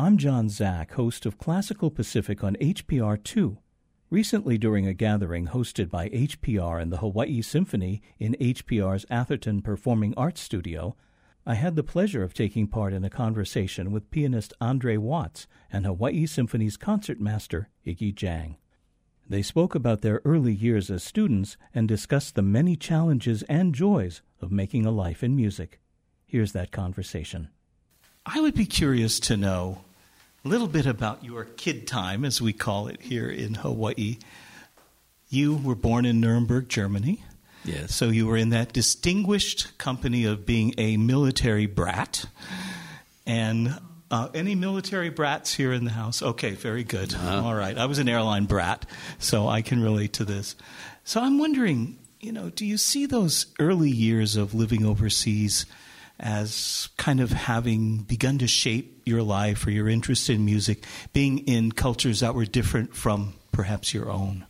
I'm John Zach, host of Classical Pacific on HPR2. Recently, during a gathering hosted by HPR and the Hawaii Symphony in HPR's Atherton Performing Arts Studio, I had the pleasure of taking part in a conversation with pianist Andre Watts and Hawaii Symphony's concertmaster Iggy Jang. They spoke about their early years as students and discussed the many challenges and joys of making a life in music. Here's that conversation. I would be curious to know a little bit about your kid time, as we call it here in Hawaii. You were born in Nuremberg, Germany. Yes. So you were in that distinguished company of being a military brat. And any military brats here in the house? Okay, very good. All right. I was an airline brat, so I can relate to this. So I'm wondering, do you see those early years of living overseas as kind of having begun to shape your life or your interest in music, being in cultures that were different from perhaps your own?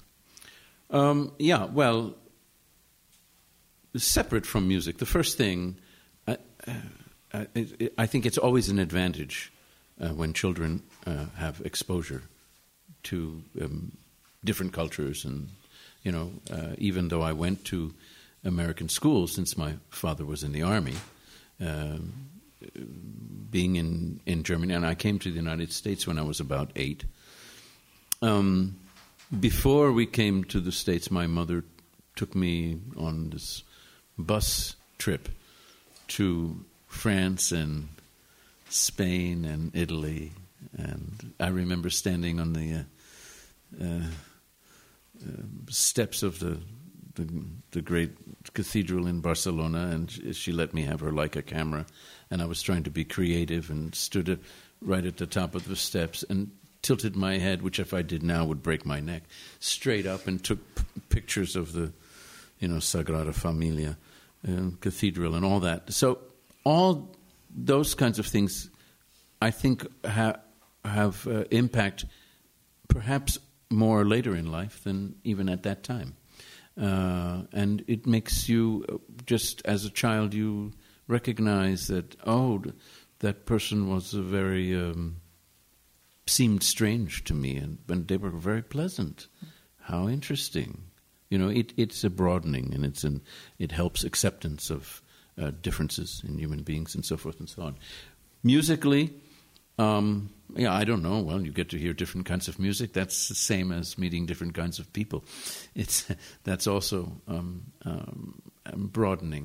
Separate from music. The first thing, I think it's always an advantage when children have exposure to different cultures. And, even though I went to American school since my father was in the Army, being in Germany, and I came to the United States when I was about 8. Before we came to the States, my mother took me on this bus trip to France and Spain and Italy, and I remember standing on the steps of the great cathedral in Barcelona, and she let me have her Leica camera, and I was trying to be creative and stood right at the top of the steps and tilted my head, which if I did now would break my neck, straight up and took pictures of the, Sagrada Familia cathedral and all that. So all those kinds of things, I think, have impact perhaps more later in life than even at that time. And it makes you, just as a child, you recognize that, that person was a very, seemed strange to me, and they were very pleasant. How interesting. It's a broadening, and it helps acceptance of differences in human beings and so forth and so on. Musically, I don't know. Well, you get to hear different kinds of music. That's the same as meeting different kinds of people. That's also broadening.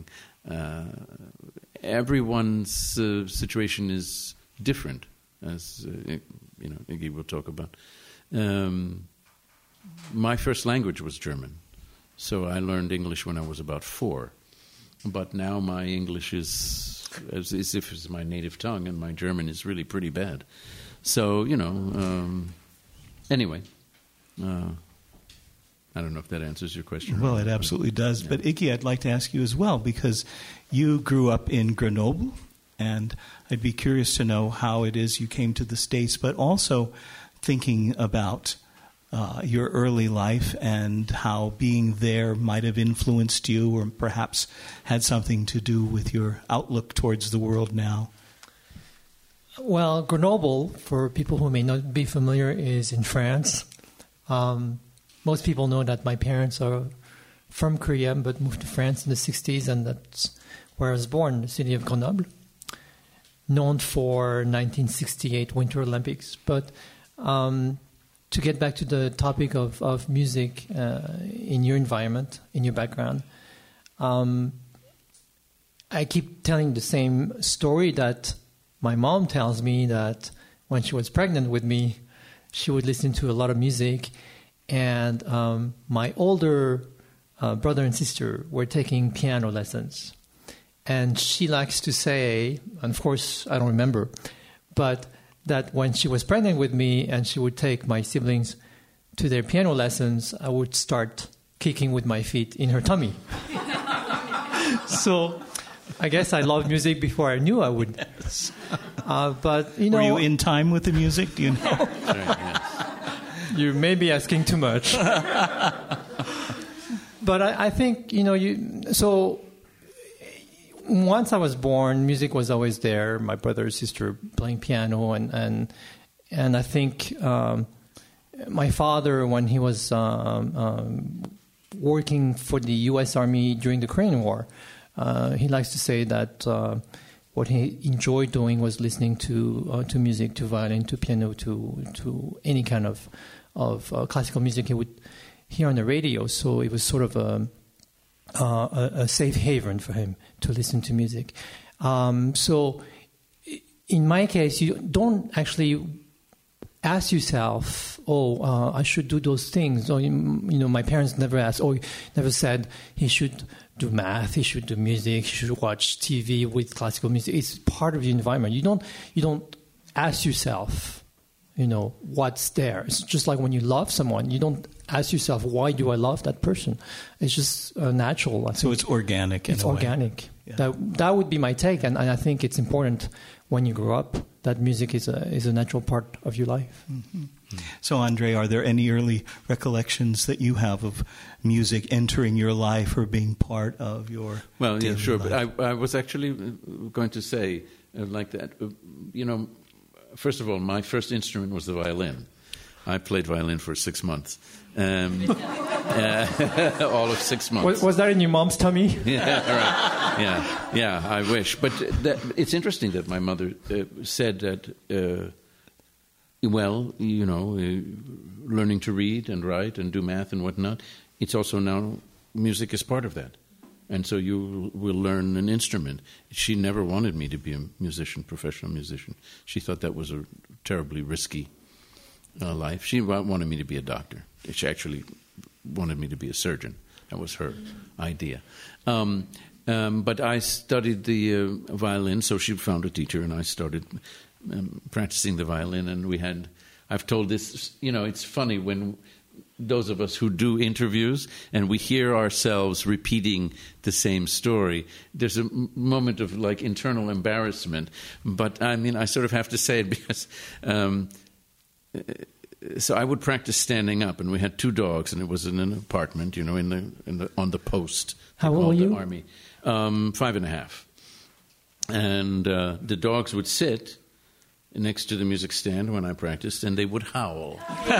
Everyone's situation is different, as Iggy will talk about. My first language was German, so I learned English when I was about 4. But now my English is as if it's my native tongue, and my German is really pretty bad. So, anyway, I don't know if that answers your question. Well, it absolutely does. Yeah. But Iggy, I'd like to ask you as well, because you grew up in Grenoble, and I'd be curious to know how it is you came to the States, but also thinking about your early life and how being there might have influenced you or perhaps had something to do with your outlook towards the world now. Well, Grenoble, for people who may not be familiar, is in France. Most people know that my parents are from Korea but moved to France in the 60s, and that's where I was born, the city of Grenoble, known for 1968 Winter Olympics. But to get back to the topic of music in your environment, in your background, I keep telling the same story that my mom tells me, that when she was pregnant with me, she would listen to a lot of music, and my older brother and sister were taking piano lessons. And she likes to say, and of course I don't remember, but that when she was pregnant with me and she would take my siblings to their piano lessons, I would start kicking with my feet in her tummy. So I guess I loved music before I knew I would. Yes. But, Were you in time with the music? Do you know? You may be asking too much. But I think, so once I was born, music was always there. My brother and sister playing piano, and I think my father, when he was working for the U.S. Army during the Korean War, he likes to say that what he enjoyed doing was listening to music, to violin, to piano, to any kind of classical music he would hear on the radio. So it was sort of a safe haven for him to listen to music. So in my case, you don't actually ask yourself, I should do those things. Or, my parents never asked, never said he should do math, he should do music, he should watch TV with classical music. It's part of the environment. You don't ask yourself, what's there. It's just like when you love someone, you don't ask yourself, why do I love that person? It's just natural. So it's organic. It's organic. Yeah. That would be my take, and I think it's important when you grow up that music is a natural part of your life. Mm-hmm. So, Andre, are there any early recollections that you have of music entering your life or being part of your daily sure. life? But I was actually going to say like that. First of all, my first instrument was the violin. I played violin for 6 months. All of 6 months. Was that in your mom's tummy? Yeah, right. Yeah, I wish. But it's interesting that my mother said that, learning to read and write and do math and whatnot, it's also now music is part of that. And so you will learn an instrument. She never wanted me to be a musician, professional musician. She thought that was a terribly risky life. She wanted me to be a doctor. She actually wanted me to be a surgeon. That was her idea. But I studied the violin, so she found a teacher, and I started practicing the violin. And I've told this, it's funny when those of us who do interviews and we hear ourselves repeating the same story, there's a moment of like internal embarrassment. But I sort of have to say it because so I would practice standing up, and we had 2 dogs, and it was in an apartment, on the post. How old were you? The army, 5.5, and the dogs would sit next to the music stand when I practiced, and they would howl.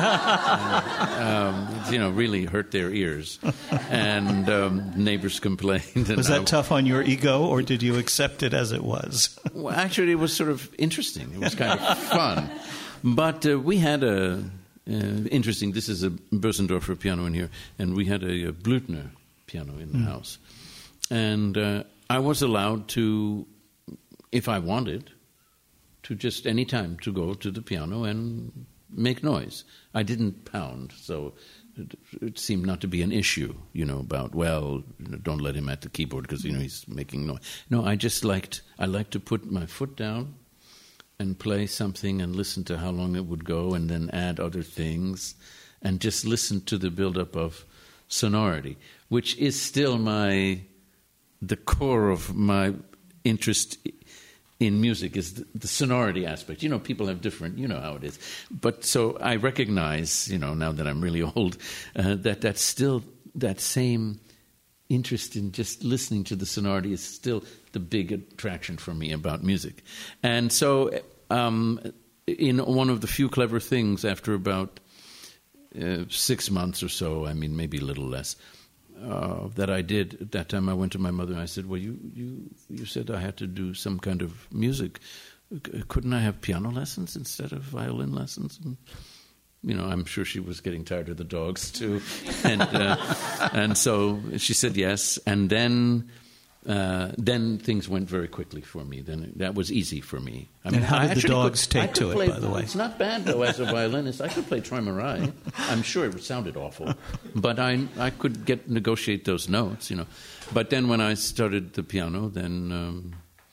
And, really hurt their ears. And neighbors complained. Was that tough on your ego, or did you accept it as it was? Well, actually, it was sort of interesting. It was kind of fun. But we had interesting, this is a Bösendorfer piano in here, and we had a Blüthner piano in the house. And I was allowed to, if I wanted, to just any time to go to the piano and make noise. I didn't pound, so it seemed not to be an issue, about, don't let him at the keyboard because, he's making noise. No, I liked to put my foot down and play something and listen to how long it would go and then add other things and just listen to the buildup of sonority, which is still the core of my interest in music is the sonority aspect. People have different, how it is. But so I recognize, now that I'm really old, that's still that same interest in just listening to the sonority is still the big attraction for me about music. And so in one of the few clever things after about 6 months or so, maybe a little less, that I did at that time, I went to my mother and I said, well, you said I had to do some kind of music. Couldn't I have piano lessons instead of violin lessons? And, I'm sure she was getting tired of the dogs too. And so she said yes. And then things went very quickly for me. Then that was easy for me. And how did the dogs take to it, by the way? It's not bad, though, as a violinist. I could play Troy Marais. I'm sure it sounded awful. But I could negotiate those notes, But then when I started the piano, then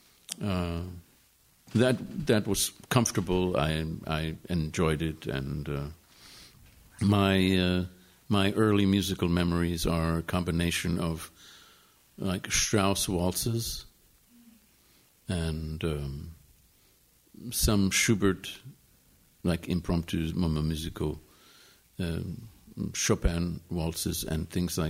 that was comfortable. I enjoyed it. And my early musical memories are a combination of like Strauss waltzes and some Schubert, like impromptu moment musical, Chopin waltzes and things like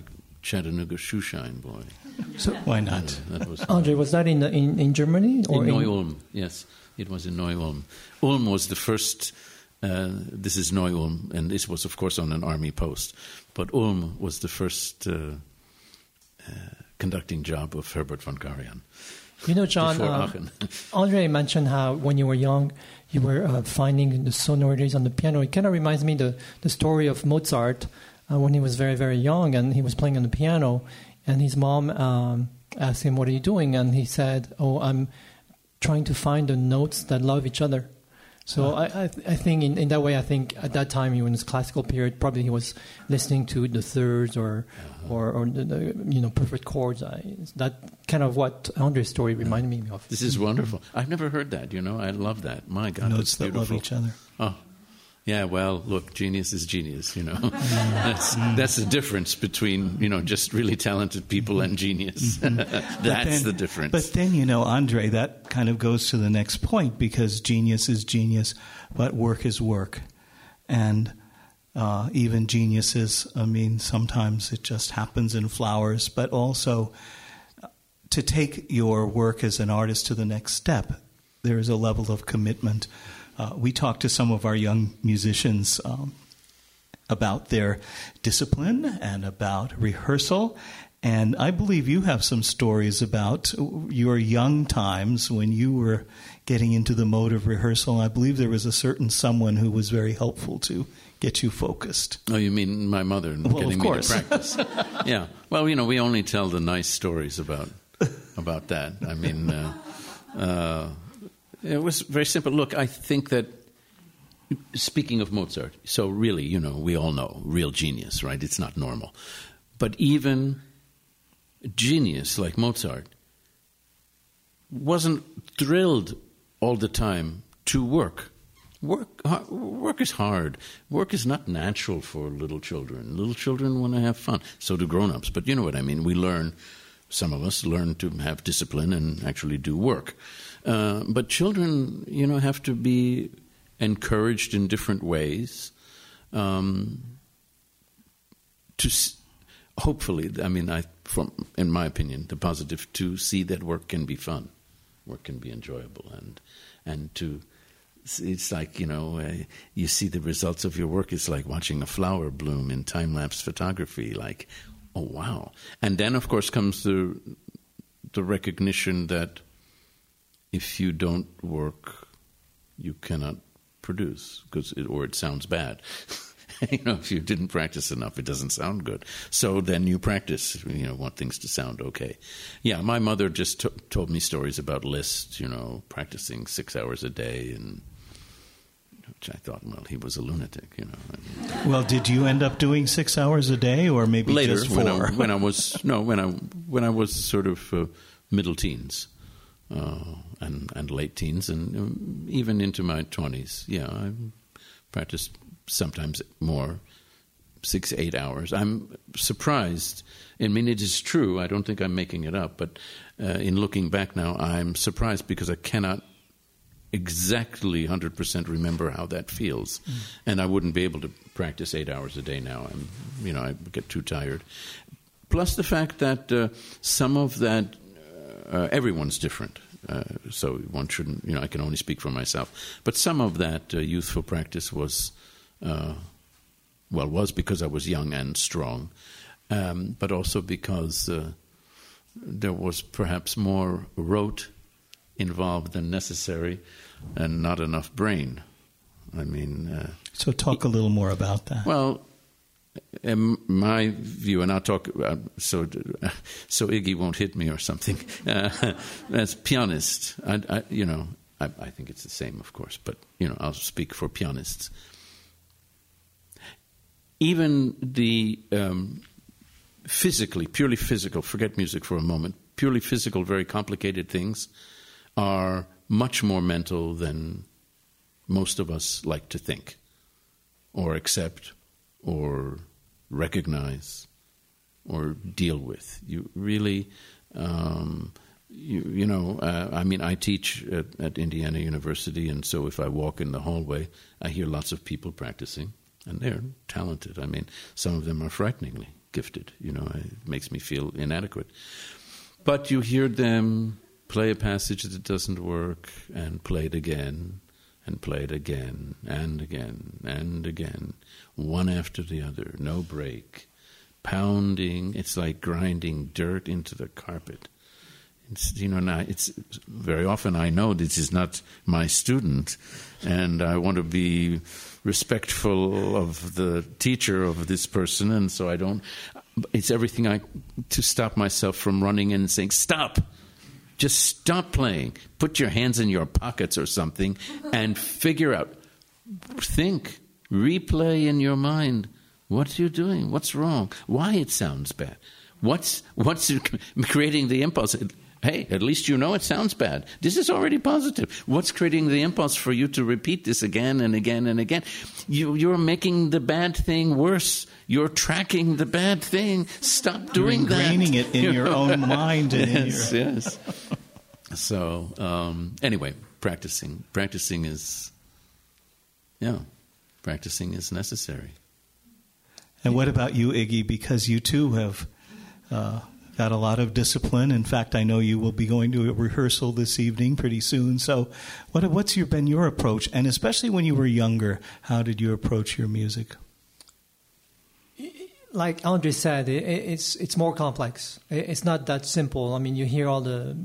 Chattanooga Shoeshine Boy. So why not? That was Andre, was that in Germany? Or in Neu-Ulm, yes. It was in Neu-Ulm. Ulm was the first, this is Neu-Ulm, and this was, of course, on an army post. But Ulm was the first conducting job of Herbert von Karajan. You know, John, Andre mentioned how when you were young, you were finding the sonorities on the piano. It kind of reminds me the story of Mozart when he was very, very young and he was playing on the piano. And his mom asked him, "What are you doing?" And he said, "Oh, I'm trying to find the notes that love each other." So I think in that way, I think at that time, in his classical period, probably he was listening to the thirds or the perfect chords. That kind of what Andre's story reminded me of. This is wonderful. I've never heard that. I love that. My God, notes that's beautiful. that love each other. Oh, yeah. Well, look, genius is genius. That's the difference between just really talented people and genius. That's the difference. But then Andre, that kind of goes to the next point, because genius is genius, but work is work, and even geniuses. I mean, sometimes it just happens in flowers, but also to take your work as an artist to the next step, there is a level of commitment. We talked to some of our young musicians about their discipline and about rehearsal, and I believe you have some stories about your young times when you were getting into the mode of rehearsal. I believe there was a certain someone who was very helpful to get you focused. Oh, you mean my mother getting me to practice? Yeah. Well, we only tell the nice stories about that. I mean, it was very simple. Look, I think that, speaking of Mozart, so really, we all know, real genius, right? It's not normal. But even genius like Mozart wasn't thrilled all the time to work. Work is hard. Work is not natural for little children. Little children want to have fun. So do grown-ups. But you know what I mean. Some of us learn to have discipline and actually do work. But children, have to be encouraged in different ways to hopefully, in my opinion, the positive, to see that work can be fun, work can be enjoyable, and to, it's like, you see the results of your work. It's like watching a flower bloom in time-lapse photography, like, oh, wow. And then, of course, comes the recognition that if you don't work, you cannot produce, or it sounds bad. If you didn't practice enough, it doesn't sound good. So then you practice, want things to sound okay. Yeah, my mother just told me stories about Liszt, practicing 6 hours a day, and which I thought, well, he was a lunatic, Well, did you end up doing 6 hours a day, or maybe later, just 4? when I was sort of middle teens. And late teens, and even into my 20s. Yeah, I practiced sometimes more, 6-8 hours. I'm surprised. I mean, it is true. I don't think I'm making it up. But in looking back now, I'm surprised because I cannot exactly 100% remember how that feels. And I wouldn't be able to practice 8 hours a day now. I get too tired. Plus the fact that some of that, everyone's different. So one shouldn't, I can only speak for myself. But some of that youthful practice was because I was young and strong, but also because there was perhaps more rote involved than necessary and not enough brain. So talk a little more about that. Well, in my view, and I'll talk so Iggy won't hit me or something. As pianist, I think it's the same, of course, but I'll speak for pianists. Even the purely physical, forget music for a moment, purely physical, very complicated things are much more mental than most of us like to think or accept or recognize or deal with. You really, I teach at Indiana University, and so if I walk in the hallway, I hear lots of people practicing, and they're talented. Some of them are frighteningly gifted. It makes me feel inadequate. But you hear them play a passage that doesn't work and play it again and play it again and again and again, one after the other, no break, pounding. It's like grinding dirt into the carpet. It's very often I know this is not my student, and I want to be respectful of the teacher of this person, and so I don't. It's everything to stop myself from running in and saying, "Stop! Just stop playing. Put your hands in your pockets or something, and figure out. Think, replay in your mind. What are you doing? What's wrong? Why it sounds bad? What's creating the impulse?" Hey, at least you know it sounds bad. This is already positive. What's creating the impulse for you to repeat this again and again and again? You're making the bad thing worse. You're tracking the bad thing. Stop doing that. You're ingraining it in your own mind. And yes. So, anyway, practicing is necessary. And what about you, Iggy? Because you too have got a lot of discipline. In fact, I know you will be going to a rehearsal this evening pretty soon. So what's been your approach? And especially when you were younger, how did you approach your music? Like Andre said, it's more complex. It's not that simple. I mean, you hear all the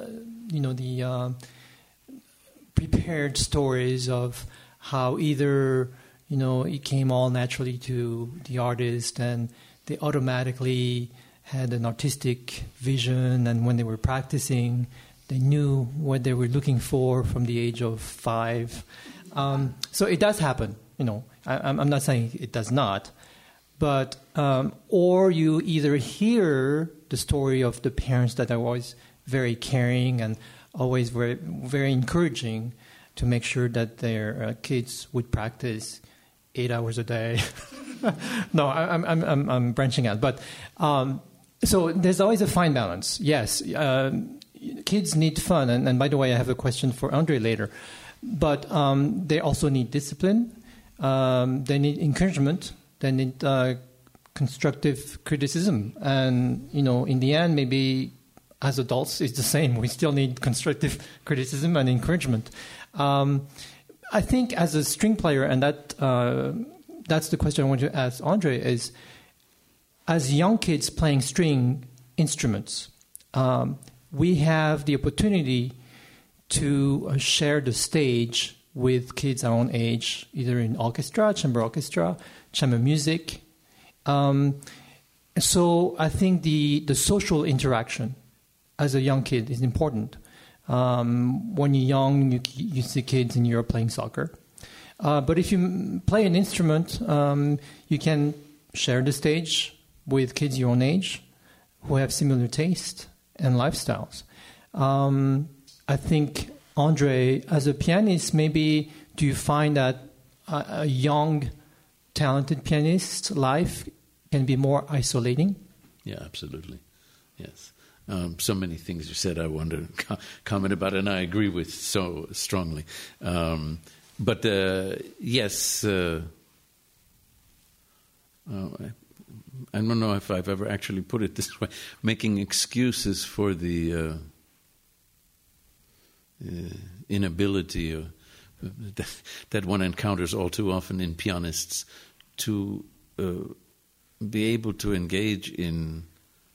prepared stories of how either, it came all naturally to the artist and they automatically had an artistic vision, and when they were practicing, they knew what they were looking for from the age of 5. So it does happen, I'm not saying it does not, but or you either hear the story of the parents that are always very caring and always very, very encouraging to make sure that their kids would practice 8 hours a day. No, I'm branching out, but. So there's always a fine balance. Yes, kids need fun. And by the way, I have a question for Andre later. But they also need discipline. They need encouragement. They need constructive criticism. And, in the end, maybe as adults, it's the same. We still need constructive criticism and encouragement. I think as a string player, and that's the question I want to ask Andre, is as young kids playing string instruments, we have the opportunity to share the stage with kids our own age, either in orchestra, chamber music. So I think the social interaction as a young kid is important. When you're young, you see kids in Europe playing soccer. But if you play an instrument, you can share the stage with kids your own age who have similar taste and lifestyles. I think, Andre, as a pianist, maybe do you find that a young, talented pianist's life can be more isolating? Yeah, absolutely. Yes. So many things you said I want to comment about, and I agree with so strongly. But yes, I don't know if I've ever actually put it this way, making excuses for the inability that one encounters all too often in pianists to be able to engage in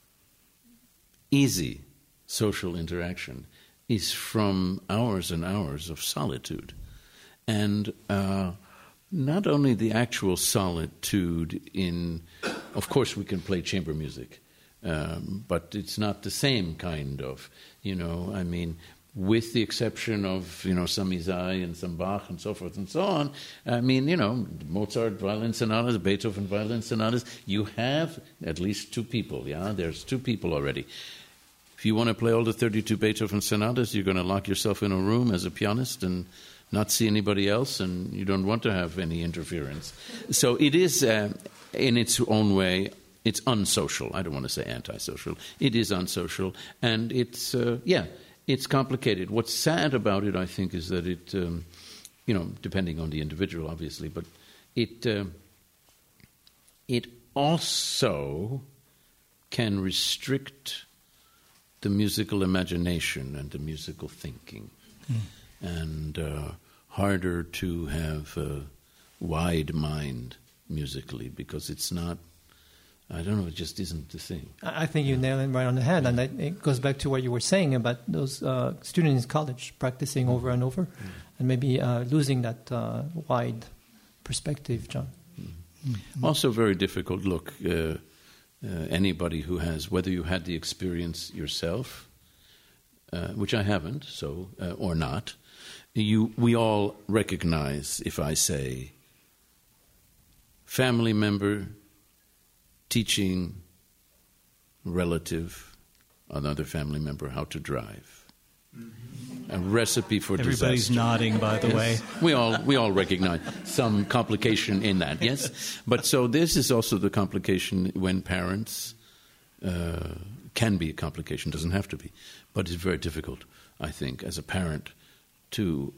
easy social interaction is from hours and hours of solitude. And not only the actual solitude in, of course we can play chamber music, but it's not the same kind of, with the exception of, some Isai and some Bach and so forth and so on, Mozart violin sonatas, Beethoven violin sonatas, you have at least 2 people, there's 2 people already. If you want to play all the 32 Beethoven sonatas, you're going to lock yourself in a room as a pianist and not see anybody else, and you don't want to have any interference. So it is, in its own way, it's unsocial. I don't want to say antisocial. It is unsocial, and it's, it's complicated. What's sad about it, I think, is that it, depending on the individual, obviously, but it also can restrict the musical imagination and the musical thinking, and harder to have a wide mind musically, because it's not, I don't know, it just isn't the thing. I think you nailed it right on the head, and it goes back to what you were saying about those students in college practicing over and over, and maybe losing that wide perspective, John. Also very difficult. Look, anybody who has, whether you had the experience yourself, which I haven't, so or not, we all recognize if I say family member teaching relative, another family member, how to drive. A recipe for disaster. Everybody's nodding, by the way. We all recognize some complication in that, yes? But so this is also the complication when parents, can be a complication, doesn't have to be, but it's very difficult, I think, as a parent to,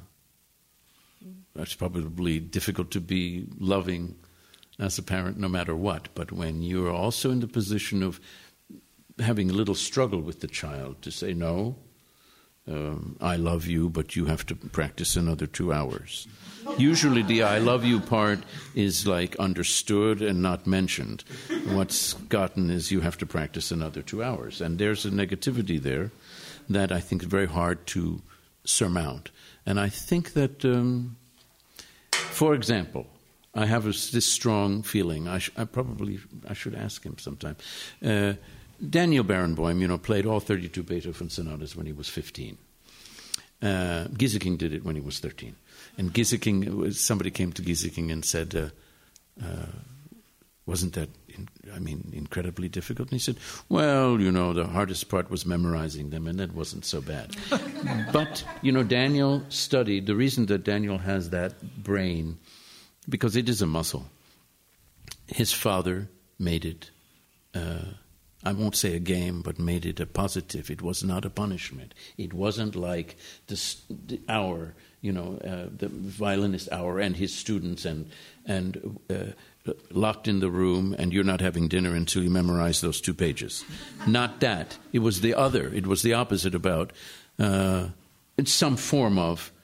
it's probably difficult to be loving as a parent no matter what, but when you're also in the position of having a little struggle with the child to say, no, I love you, but you have to practice another 2 hours. Usually the I love you part is like understood and not mentioned. What's gotten is you have to practice another 2 hours. And there's a negativity there that I think is very hard to surmount. And I think that, for example, I have this strong feeling. I should ask him sometime. Daniel Barenboim, played all 32 Beethoven sonatas when he was 15. Gieseking did it when he was 13. And Gieseking, somebody came to Gieseking and said, wasn't that, incredibly difficult? And he said, well, the hardest part was memorizing them, and that wasn't so bad. But, Daniel studied, the reason that Daniel has that brain, because it is a muscle. His father made it, I won't say a game, but made it a positive. It was not a punishment. It wasn't like the hour, the violinist hour and his students and locked in the room, and you're not having dinner until you memorize those 2 pages. Not that. It was the other. It was the opposite about it's some form of,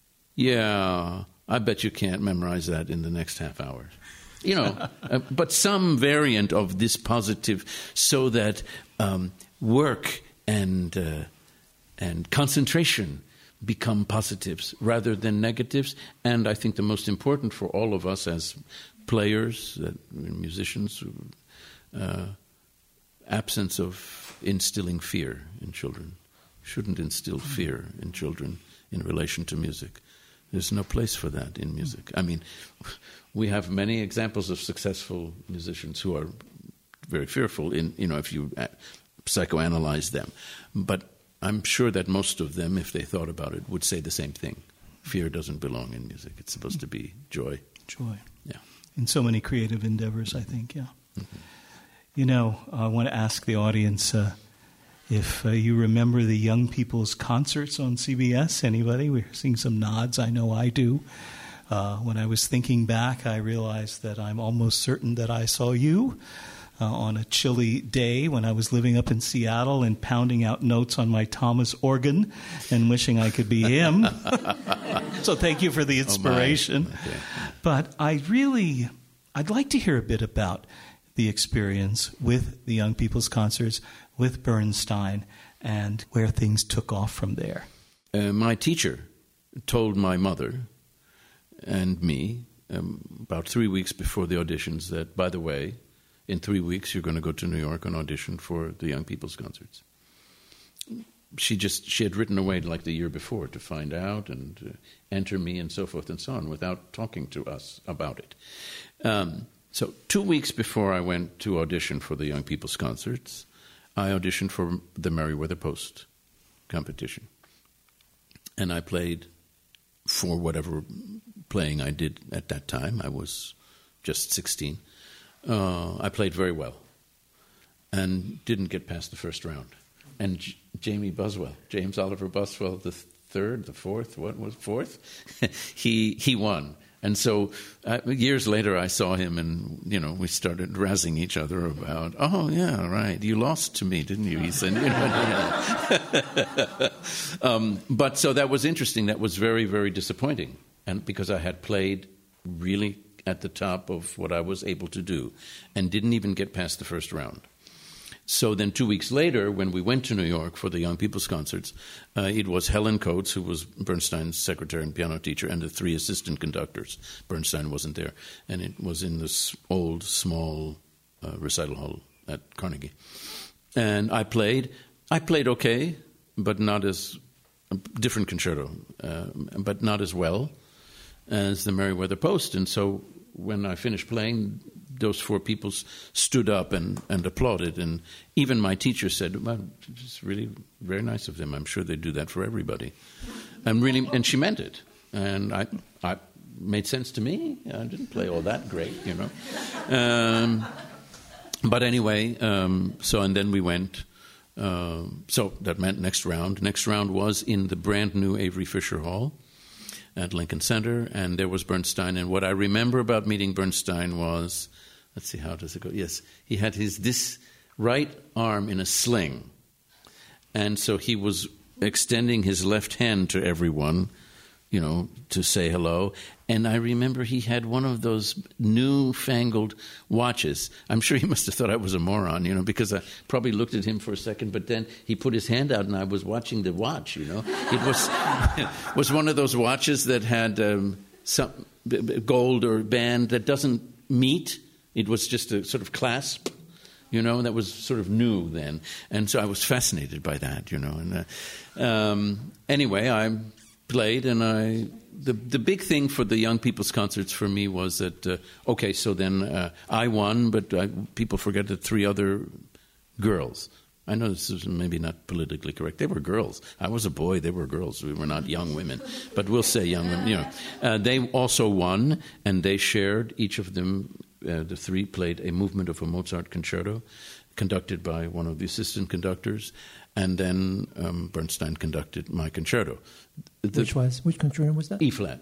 I bet you can't memorize that in the next half hour. But some variant of this positive, so that work and concentration become positives rather than negatives. And I think the most important for all of us as players, musicians, absence of instilling fear in children. Shouldn't instill fear in children in relation to music. There's no place for that in music. We have many examples of successful musicians who are very fearful if you psychoanalyze them. But I'm sure that most of them, if they thought about it, would say the same thing. Fear doesn't belong in music. It's supposed to be joy. Joy. Yeah. In so many creative endeavors, I think, yeah. Mm-hmm. I want to ask the audience if you remember the Young People's Concerts on CBS. Anybody? We're seeing some nods. I know I do. When I was thinking back, I realized that I'm almost certain that I saw you on a chilly day when I was living up in Seattle and pounding out notes on my Thomas organ and wishing I could be him. So thank you for the inspiration. Okay. But I'd like to hear a bit about the experience with the Young People's Concerts, with Bernstein, and where things took off from there. My teacher told my mother and me about 3 weeks before the auditions that, by the way, in 3 weeks you're going to go to New York and audition for the Young People's Concerts. She had written away like the year before to find out and enter me and so forth and so on without talking to us about it. So 2 weeks before I went to audition for the Young People's Concerts, I auditioned for the Merriweather Post competition. And I played for whatever playing I did at that time. I was just 16. I played very well and didn't get past the first round. And James Oliver Buswell, the fourth, he won. And so years later, I saw him, and we started razzing each other about, "Oh yeah, right, you lost to me, didn't you?" He said, But so that was interesting. That was very, very disappointing, and because I had played really at the top of what I was able to do, and didn't even get past the first round. So then 2 weeks later, when we went to New York for the Young People's Concerts, it was Helen Coates, who was Bernstein's secretary and piano teacher, and the 3 assistant conductors. Bernstein wasn't there. And it was in this old, small recital hall at Carnegie. And I played okay, but not as a different concerto, but not as well as the Merriweather Post. And so when I finished playing, those 4 people stood up and applauded. And even my teacher said, "Well, it's really very nice of them. I'm sure they do that for everybody." And she meant it. And I made sense to me. I didn't play all that great, But anyway, and then we went. So that meant next round. Next round was in the brand new Avery Fisher Hall at Lincoln Center, and there was Bernstein. And what I remember about meeting Bernstein was, let's see, how does it go? Yes, he had this right arm in a sling, and so he was extending his left hand to everyone, to say hello. And I remember he had one of those newfangled watches. I'm sure he must have thought I was a moron, because I probably looked at him for a second, but then he put his hand out and I was watching the watch, It was one of those watches that had some gold or band that doesn't meet. It was just a sort of clasp, that was sort of new then. And so I was fascinated by that, And anyway, I played, and the big thing for the Young People's Concerts for me was that, so then I won, but people forget the 3 other girls. I know this is maybe not politically correct. They were girls. I was a boy. They were girls. We were not young women. But we'll say young women. They also won, and they shared, each of them, the 3 played a movement of a Mozart concerto conducted by one of the assistant conductors, and then Bernstein conducted my concerto. Which concerto was that? E-flat,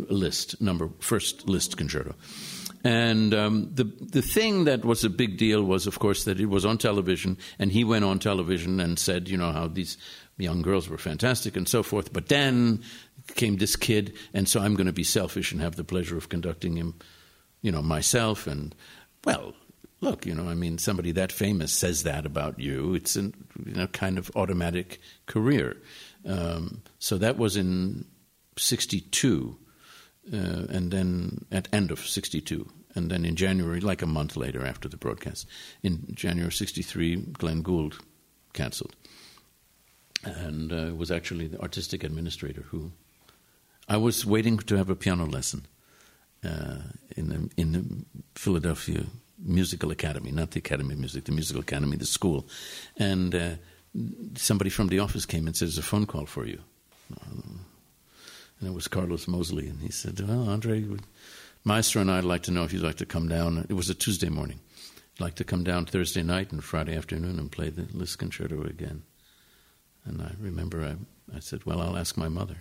first Liszt concerto. And the thing that was a big deal was, of course, that it was on television, and he went on television and said, how these young girls were fantastic and so forth. But then came this kid, and so I'm going to be selfish and have the pleasure of conducting him, myself. And, well, look, somebody that famous says that about you. It's a kind of automatic career. So that was in 1962, and then at end of 1962. And then in January, like a month later after the broadcast, in January 1963, Glenn Gould canceled. And it was actually the artistic administrator who... I was waiting to have a piano lesson in the Philadelphia Musical Academy, not the Academy of Music, the Musical Academy, the school. And somebody from the office came and said, "There's a phone call for you." And it was Carlos Mosley. And he said, "Well, Andre, Maestro and I'd like to know if you'd like to come down." It was a Tuesday morning. "I'd like to come down Thursday night and Friday afternoon and play the Liszt Concerto again." And I remember I said, "Well, I'll ask my mother."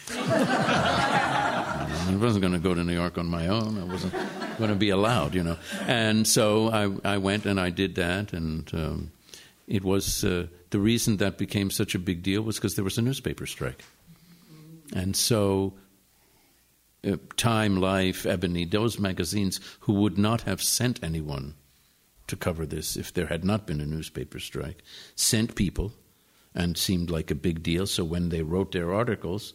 I wasn't going to go to New York on my own. I wasn't going to be allowed, And so I went and I did that, and it was the reason that became such a big deal was because there was a newspaper strike. And so Time, Life, Ebony, those magazines who would not have sent anyone to cover this if there had not been a newspaper strike, sent people and seemed like a big deal. So when they wrote their articles,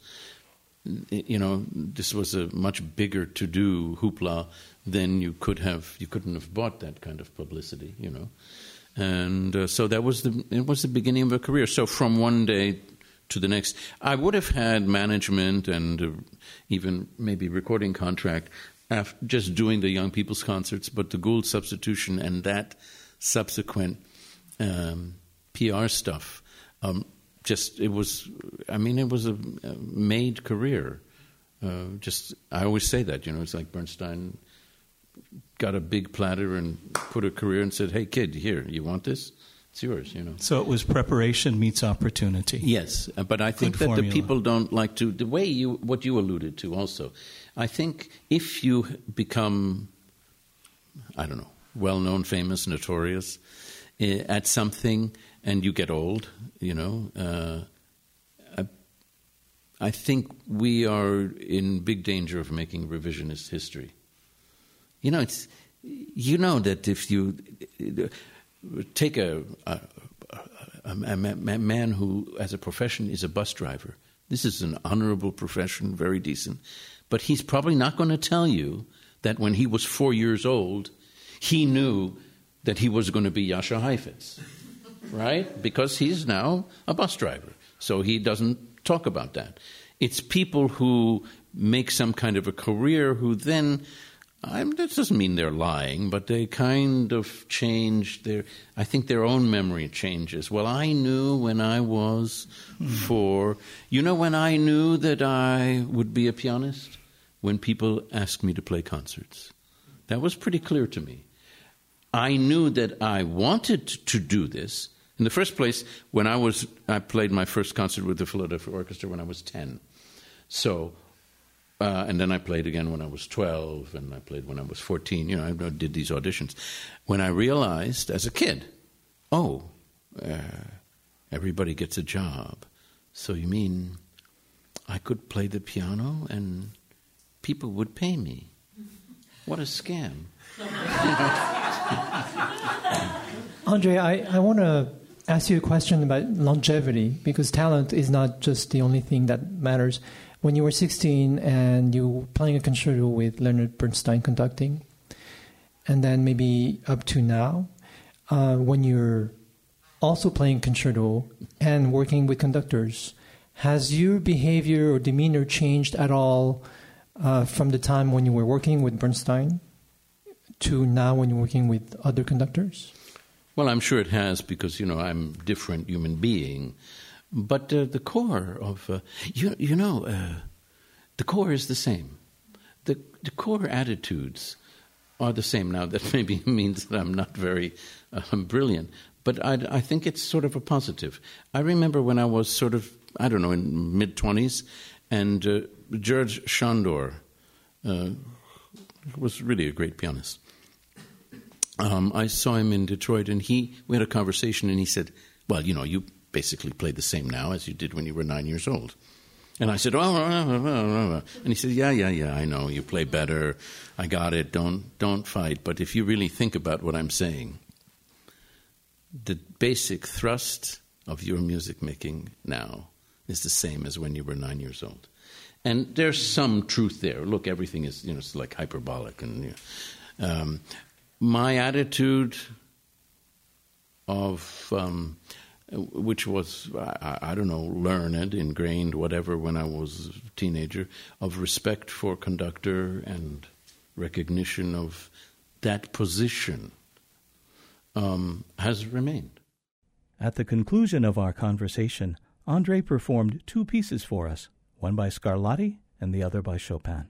this was a much bigger to-do hoopla than you couldn't have bought that kind of publicity, And so it was the beginning of a career. So from one day to the next, I would have had management and even maybe recording contract after just doing the Young People's Concerts, but the Gould substitution and that subsequent PR stuff, it was a made career. I always say that, it's like Bernstein got a big platter and put a career and said, "Hey, kid, here, you want this?" It's yours, you know. So it was preparation meets opportunity. Yes, but I think that the people don't like to, the way what you alluded to also, I think if you become, I don't know, well-known, famous, notorious at something and you get old, you know, I think we are in big danger of making revisionist history. You know, that if you take a man who, as a profession, is a bus driver. This is an honorable profession, very decent. But he's probably not going to tell you that when he was 4 years old, he knew that he was going to be Jascha Heifetz, right? Because he's now a bus driver. So he doesn't talk about that. It's people who make some kind of a career who then... that doesn't mean they're lying, but they kind of change I think their own memory changes. Well, I knew when I was 4. You know when I knew that I would be a pianist? When people asked me to play concerts. That was pretty clear to me. I knew that I wanted to do this. In the first place, when I played my first concert with the Philadelphia Orchestra when I was 10. So... and then I played again when I was 12, and I played when I was 14. You know, I did these auditions. When I realized as a kid, everybody gets a job. So you mean I could play the piano and people would pay me? What a scam. Andre, I want to ask you a question about longevity, because talent is not just the only thing that matters. When you were 16 and you were playing a concerto with Leonard Bernstein conducting, and then maybe up to now, when you're also playing concerto and working with conductors, has your behavior or demeanor changed at all from the time when you were working with Bernstein to now when you're working with other conductors? Well, I'm sure it has, because, you know, I'm a different human being. But the core of, the core is the same. The core attitudes are the same. Now, that maybe means that I'm not very brilliant, but I think it's sort of a positive. I remember when I was sort of, I don't know, in mid-20s, and George Chandor was really a great pianist. I saw him in Detroit, and we had a conversation, and he said, well, you know, you basically play the same now as you did when you were 9 years old. And I said, and he said, yeah, I know, you play better, I got it, don't fight. But if you really think about what I'm saying, the basic thrust of your music making now is the same as when you were 9 years old. And there's some truth there. Look, everything is, you know, it's like hyperbolic. And my attitude of... which was, I don't know, learned, ingrained, whatever, when I was a teenager, of respect for conductor and recognition of that position, has remained. At the conclusion of our conversation, Andre performed 2 pieces for us, one by Scarlatti and the other by Chopin.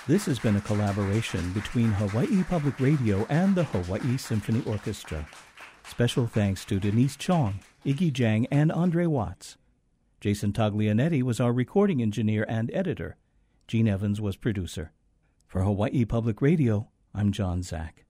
This has been a collaboration between Hawaii Public Radio and the Hawaii Symphony Orchestra. Special thanks to Denise Chong, Iggy Jang, and Andre Watts. Jason Taglianetti was our recording engineer and editor. Gene Evans was producer. For Hawaii Public Radio, I'm John Zach.